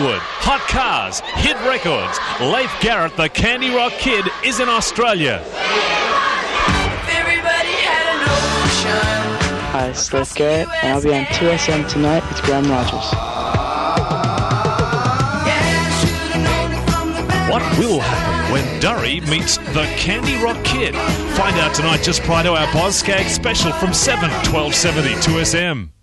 Hollywood, hot cars, hit records. Leif Garrett, the Candy Rock Kid, is in Australia. Everybody had an ocean. Hi, it's Leif Garrett, and I'll be on 2SM tonight with Graham Rogers. What will happen when Durry meets the Candy Rock Kid? Find out tonight just prior to our BozSkag special from 7, 1270 2SM.